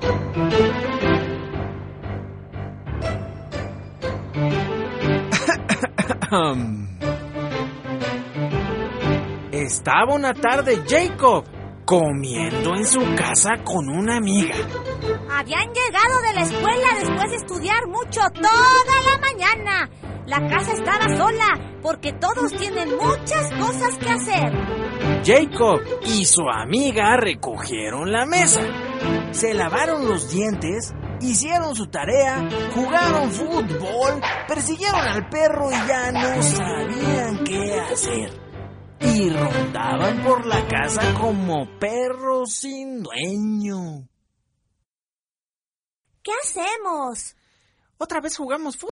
Estaba una tarde Jacob comiendo en su casa con una amiga. Habían llegado de la escuela después de estudiar mucho toda la mañana. La casa estaba sola porque todos tienen muchas cosas que hacer. Jacob y su amiga recogieron la mesa, se lavaron los dientes, hicieron su tarea, jugaron fútbol, persiguieron al perro y ya no sabían qué hacer. Y rondaban por la casa como perros sin dueño. ¿Qué hacemos? Otra vez jugamos fútbol.